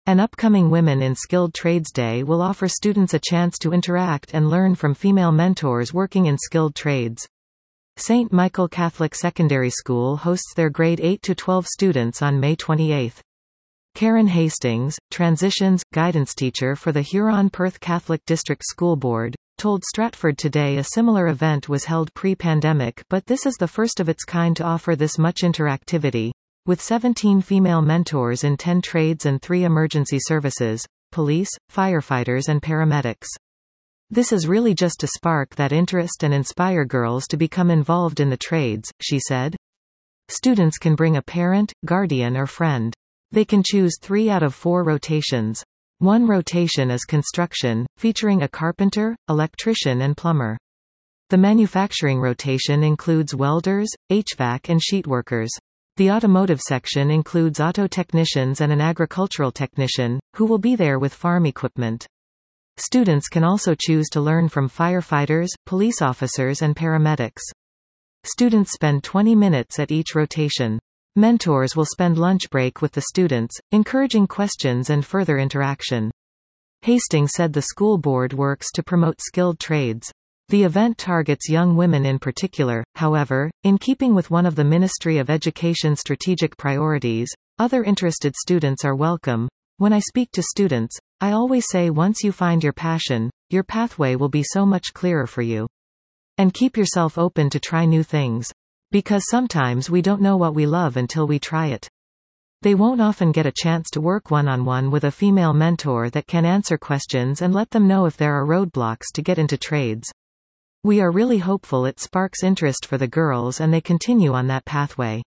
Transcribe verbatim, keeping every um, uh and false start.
An upcoming Women in Skilled Trades Day will offer students a chance to interact and learn from female mentors working in skilled trades. Saint Michael Catholic Secondary School hosts their grade eight to twelve students on May twenty-eighth. Karen Hastings, transitions guidance teacher for the Huron-Perth Catholic District School Board, told Stratford Today a similar event was held pre-pandemic, but this is the first of its kind to offer this much interactivity. With seventeen female mentors in ten trades and three emergency services, police, firefighters and paramedics. This is really just to spark that interest and inspire girls to become involved in the trades, she said. Students can bring a parent, guardian or friend. They can choose three out of four rotations. One rotation is construction, featuring a carpenter, electrician and plumber. The manufacturing rotation includes welders, H V A C and sheet workers. The automotive section includes auto technicians and an agricultural technician, who will be there with farm equipment. Students can also choose to learn from firefighters, police officers and paramedics. Students spend twenty minutes at each rotation. Mentors will spend lunch break with the students, encouraging questions and further interaction. Hastings said the school board works to promote skilled trades. The event targets young women in particular, however, in keeping with one of the Ministry of Education's strategic priorities. Other interested students are welcome. When I speak to students, I always say once you find your passion, your pathway will be so much clearer for you. And keep yourself open to try new things. Because sometimes we don't know what we love until we try it. They won't often get a chance to work one-on-one with a female mentor that can answer questions and let them know if there are roadblocks to get into trades. We are really hopeful it sparks interest for the girls and they continue on that pathway.